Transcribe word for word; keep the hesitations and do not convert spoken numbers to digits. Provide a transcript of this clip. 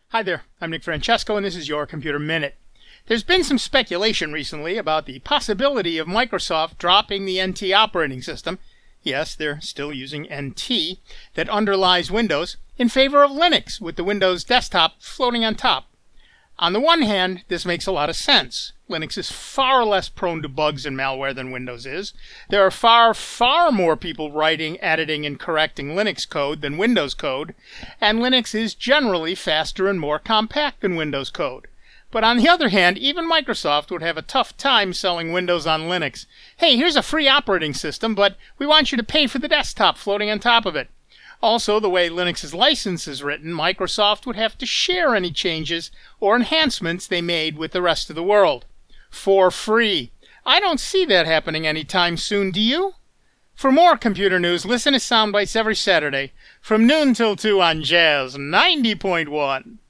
Hi there, I'm Nick Francesco, and this is your Computer Minute. There's been some speculation recently about the possibility of Microsoft dropping the N T operating system, yes, they're still using N T, that underlies Windows, in favor of Linux, with the Windows desktop floating on top. On the one hand, this makes a lot of sense. Linux is far less prone to bugs and malware than Windows is. There are far, far more people writing, editing, and correcting Linux code than Windows code, and Linux is generally faster and more compact than Windows code. But on the other hand, even Microsoft would have a tough time selling Windows on Linux. Hey, here's a free operating system, but we want you to pay for the desktop floating on top of it. Also, the way Linux's license is written, Microsoft would have to share any changes or enhancements they made with the rest of the world. For free. I don't see that happening anytime soon, do you? For more computer news, listen to Soundbites every Saturday from noon till two on Jazz ninety point one.